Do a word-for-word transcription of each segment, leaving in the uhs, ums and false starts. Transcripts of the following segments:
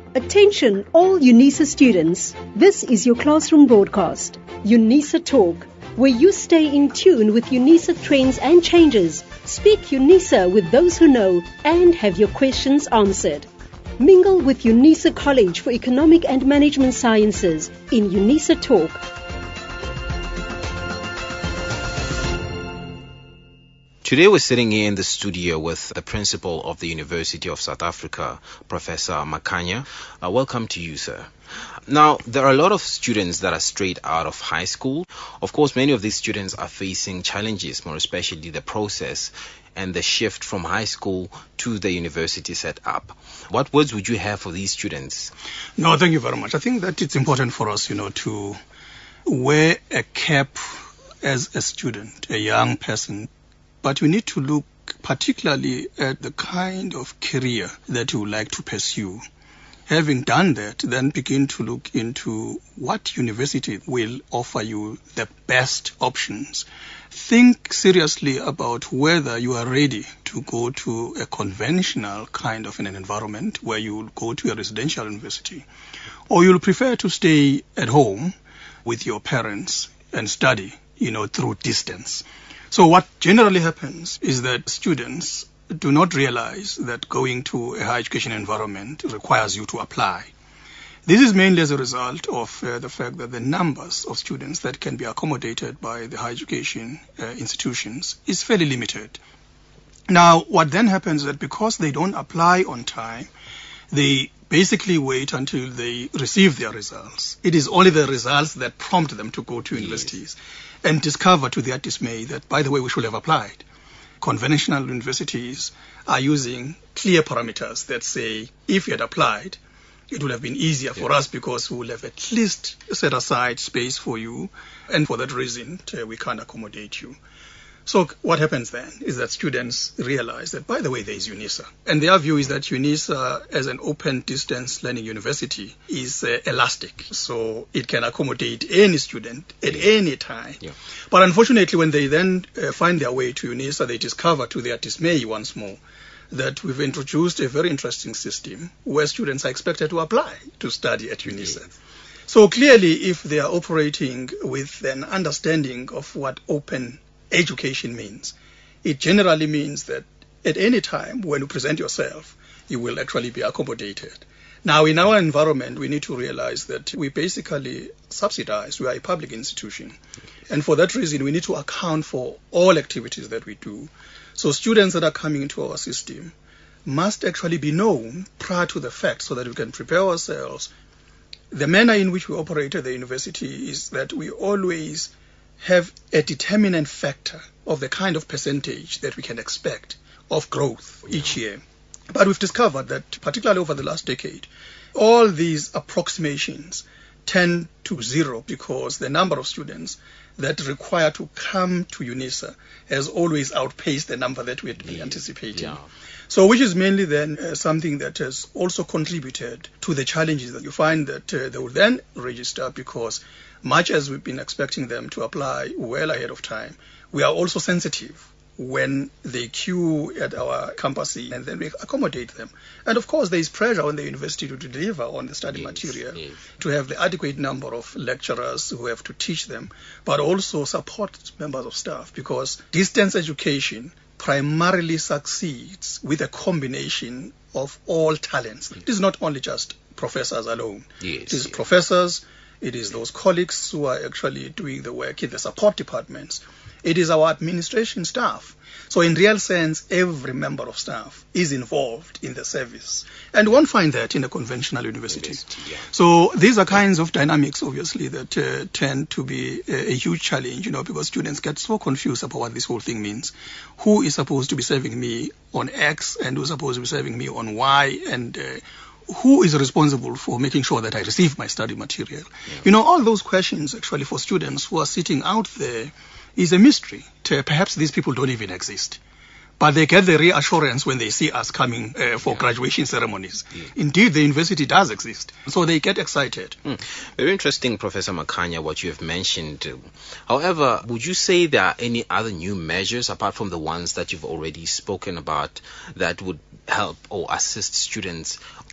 Attention all UNISA students, this is your classroom broadcast, UNISA Talk, where you stay in tune with UNISA trends and changes, speak UNISA with those who know, and have your questions answered. Mingle with UNISA College for Economic and Management Sciences in UNISA Talk. Today we're sitting here in the studio with the principal of the University of South Africa, Professor Makhanya. Uh, welcome to you, sir. Now, there are a lot of students that are straight out of high school. Of course, many of these students are facing challenges, more especially the process and the shift from high school to the university setup. What words would you have for these students? No, thank you very much. I think that it's important for us, you know, to wear a cap as a student, a young person. But we need to look particularly at the kind of career that you would like to pursue. Having done that, then begin to look into what university will offer you the best options. Think seriously about whether you are ready to go to a conventional kind of an environment where you will go to a residential university, or you'll prefer to stay at home with your parents and study, you know, through distance. So what generally happens is that students do not realize that going to a higher education environment requires you to apply. This is mainly as a result of uh, the fact that the numbers of students that can be accommodated by the higher education uh, institutions is fairly limited. Now, what then happens is that because they don't apply on time, they basically wait until they receive their results. It is only the results that prompt them to go to universities. Yes. And discover to their dismay that, by the way, we should have applied. Conventional universities are using clear parameters that say, if you had applied, it would have been easier for yeah. us because we will have at least set aside space for you, and for that reason, uh, we can't accommodate you. So what happens then is that students realize that, by the way, there is UNISA. And their view is that UNISA, as an open distance learning university, is uh, elastic. So it can accommodate any student at any time. Yeah. But unfortunately, when they then uh, find their way to UNISA, they discover to their dismay once more that we've introduced a very interesting system where students are expected to apply to study at UNISA. Yes. So clearly, if they are operating with an understanding of what open education means, it generally means that at any time when you present yourself, you will actually be accommodated. Now, in our environment, we need to realize that we basically subsidize. We are a public institution. And for that reason, we need to account for all activities that we do. So students that are coming into our system must actually be known prior to the fact so that we can prepare ourselves. The manner in which we operate at the university is that we always have a determinant factor of the kind of percentage that we can expect of growth each year. But we've discovered that, particularly over the last decade, all these approximations tend to zero because the number of students that require to come to UNISA has always outpaced the number that we had been anticipating. Yeah. So which is mainly then uh, something that has also contributed to the challenges that you find that uh, they will then register, because much as we've been expecting them to apply well ahead of time, we are also sensitive when they queue at our campuses, and then we accommodate them. And of course, there is pressure on the university to deliver on the study yes, material, yes. to have the adequate number of lecturers who have to teach them, but also support members of staff, because distance education primarily succeeds with a combination of all talents. It is not only just professors alone. Yes, it is yes. professors, it is those colleagues who are actually doing the work in the support departments. It is our administration staff. So in real sense, every member of staff is involved in the service. And you won't find that in a conventional university. university yeah. So these are kinds of dynamics, obviously, that uh, tend to be a, a huge challenge, you know, because students get so confused about what this whole thing means. Who is supposed to be serving me on X and who is supposed to be serving me on Y, and uh, who is responsible for making sure that I receive my study material? Yeah. You know, all those questions actually for students who are sitting out there is a mystery. To, perhaps these people don't even exist. But they get the reassurance when they see us coming uh, for yeah. graduation ceremonies. Yeah. Indeed, the university does exist. So they get excited. Mm. Very interesting, Professor Makhanya, what you have mentioned. However, would you say there are any other new measures, apart from the ones that you've already spoken about, that would help or assist students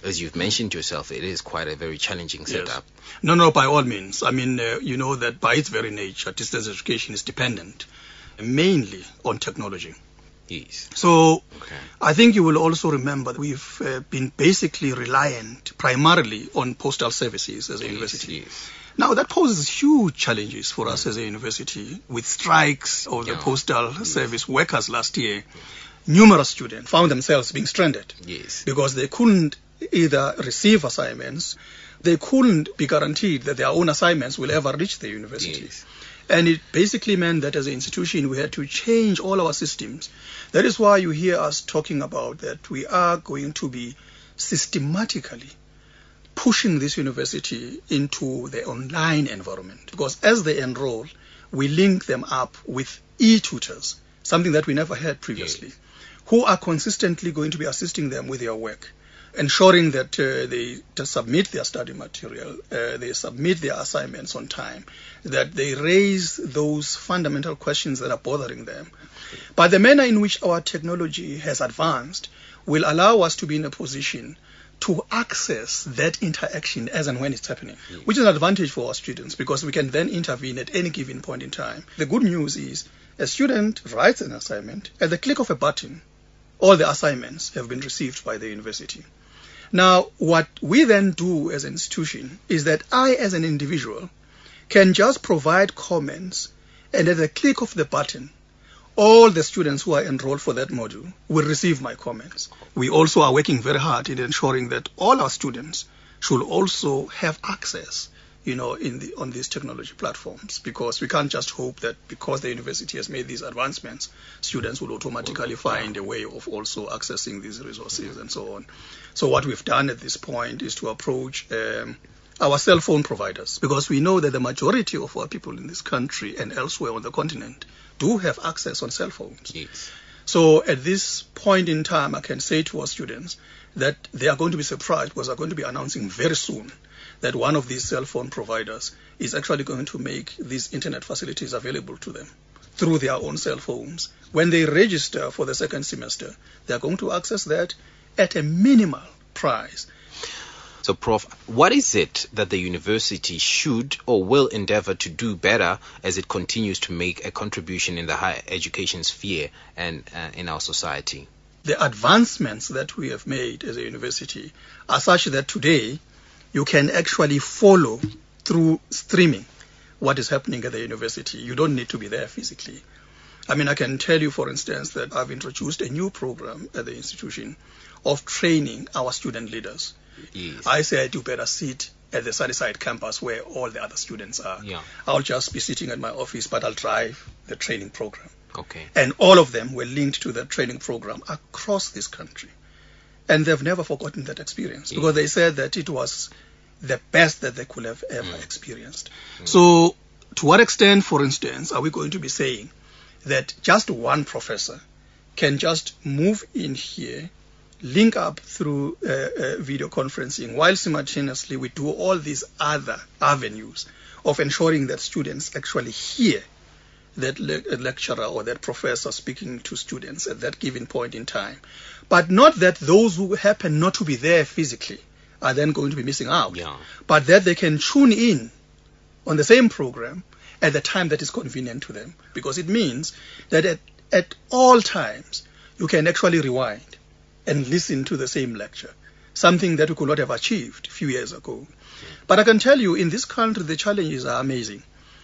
as you've mentioned yourself, it is quite a very challenging setup. Yes. No, no, by all means. I mean, uh, you know that by its very nature, distance education is dependent mainly on technology. Yes. So okay. I think you will also remember that we've uh, been basically reliant primarily on postal services as a yes, university. Yes. Now, that poses huge challenges for mm. us as a university with strikes of the yeah. postal yes. service workers last year. Numerous students found themselves being stranded yes. because they couldn't either receive assignments, they couldn't be guaranteed that their own assignments will ever reach the university. Yes. And it basically meant that as an institution, we had to change all our systems. That is why you hear us talking about that we are going to be systematically pushing this university into the online environment. Because as they enroll, we link them up with e-tutors, something that we never had previously, yes. who are consistently going to be assisting them with their work, ensuring that uh, they to submit their study material, uh, they submit their assignments on time, that they raise those fundamental questions that are bothering them. But the manner in which our technology has advanced will allow us to be in a position to access that interaction as and when it's happening, yes. which is an advantage for our students because we can then intervene at any given point in time. The good news is a student writes an assignment, at the click of a button, all the assignments have been received by the university. Now, what we then do as an institution is that I, as an individual, can just provide comments, and at the click of the button, all the students who are enrolled for that module will receive my comments. We also are working very hard in ensuring that all our students should also have access, you know, in the on these technology platforms, because we can't just hope that because the university has made these advancements, students will automatically find a way of also accessing these resources and so on. So what we've done at this point is to approach um, our cell phone providers, because we know that the majority of our people in this country and elsewhere on the continent do have access on cell phones. Yes. So at this point in time, I can say to our students that they are going to be surprised because they're going to be announcing very soon that one of these cell phone providers is actually going to make these internet facilities available to them through their own cell phones. When they register for the second semester, they're going to access that at a minimal price. So, Prof, what is it that the university should or will endeavor to do better as it continues to make a contribution in the higher education sphere and uh, in our society? The advancements that we have made as a university are such that today you can actually follow through streaming what is happening at the university. You don't need to be there physically. I mean, I can tell you, for instance, that I've introduced a new program at the institution of training our student leaders. Yes. I said you better sit at the Sunnyside campus where all the other students are. Yeah. I'll just be sitting at my office, but I'll drive the training program. Okay. And all of them were linked to that training program across this country. And they've never forgotten that experience yeah. because they said that it was the best that they could have ever mm. experienced. Mm. So to what extent, for instance, are we going to be saying that just one professor can just move in here, link up through uh, uh, video conferencing, while simultaneously we do all these other avenues of ensuring that students actually hear that le- lecturer or that professor speaking to students at that given point in time. But not that those who happen not to be there physically are then going to be missing out, yeah. but that they can tune in on the same program at the time that is convenient to them. Because it means that at, at all times you can actually rewind and listen to the same lecture, something that we could not have achieved a few years ago. But I can tell you, in this country, the challenges are amazing.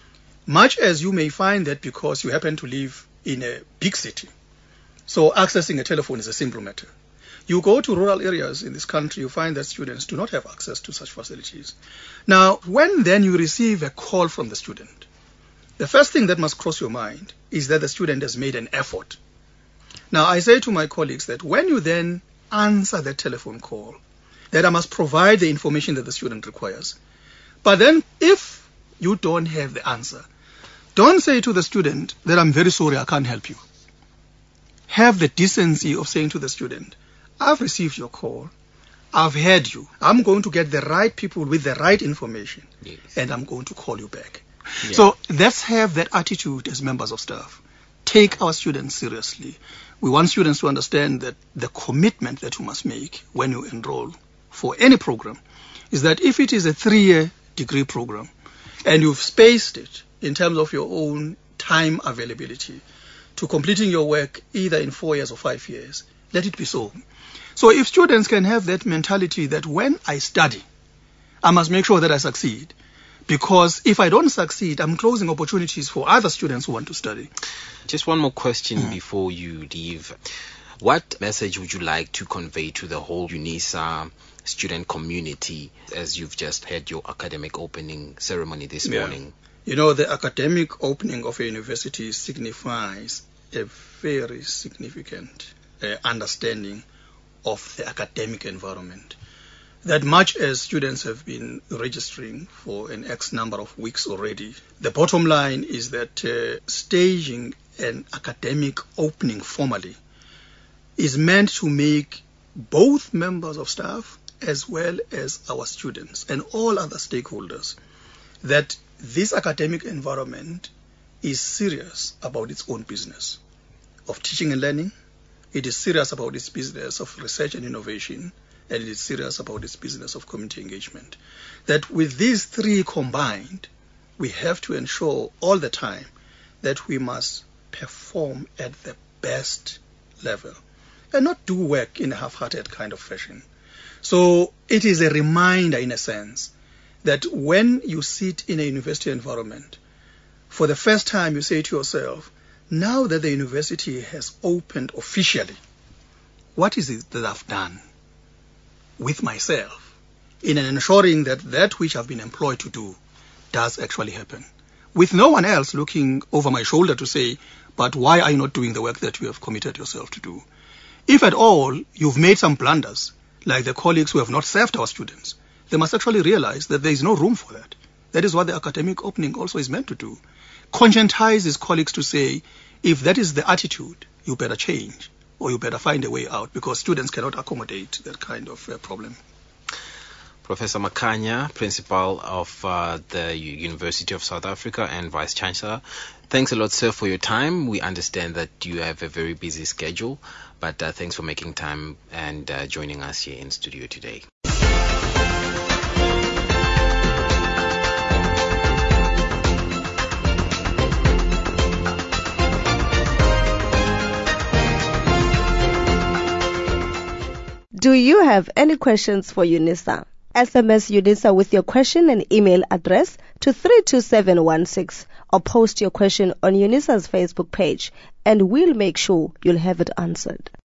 Much as you may find that because you happen to live in a big city, so accessing a telephone is a simple matter. You go to rural areas in this country, you find that students do not have access to such facilities. Now, when then you receive a call from the student, the first thing that must cross your mind is that the student has made an effort. Now, I say to my colleagues that when you then answer the telephone call, that I must provide the information that the student requires. But then if you don't have the answer, don't say to the student that I'm very sorry, I can't help you. Have the decency of saying to the student, I've received your call, I've heard you, I'm going to get the right people with the right information, yes. and I'm going to call you back. Yeah. So let's have that attitude as members of staff. Take our students seriously. We want students to understand that the commitment that you must make when you enroll for any program is that if it is a three-year degree program and you've spaced it in terms of your own time availability to completing your work either in four years or five years, let it be so. So if students can have that mentality that when I study, I must make sure that I succeed, because if I don't succeed, I'm closing opportunities for other students who want to study. Just one more question mm. before you leave. What message would you like to convey to the whole UNISA student community as you've just had your academic opening ceremony this yeah. morning? You know, the academic opening of a university signifies a very significant uh, understanding of the academic environment. That much as students have been registering for an X number of weeks already, the bottom line is that uh, staging an academic opening formally is meant to make both members of staff as well as our students and all other stakeholders that this academic environment is serious about its own business of teaching and learning. It is serious about its business of research and innovation, and it is serious about its business of community engagement. That with these three combined, we have to ensure all the time that we must perform at the best level and not do work in a half-hearted kind of fashion. So it is a reminder, in a sense, that when you sit in a university environment, for the first time you say to yourself, now that the university has opened officially, what is it that I've done with myself in ensuring that that which I've been employed to do does actually happen? With no one else looking over my shoulder to say, but why are you not doing the work that you have committed yourself to do? If at all you've made some blunders, like the colleagues who have not served our students, they must actually realize that there is no room for that. That is what the academic opening also is meant to do. Conscientize his colleagues to say, if that is the attitude, you better change, or you better find a way out, because students cannot accommodate that kind of uh, problem. Professor Makhanya, Principal of uh, the University of South Africa and Vice Chancellor, thanks a lot, sir, for your time. We understand that you have a very busy schedule, but uh, thanks for making time and uh, joining us here in studio today. Do you have any questions for UNISA? S M S UNISA with your question and email address to three two seven one six or post your question on UNISA's Facebook page and we'll make sure you'll have it answered.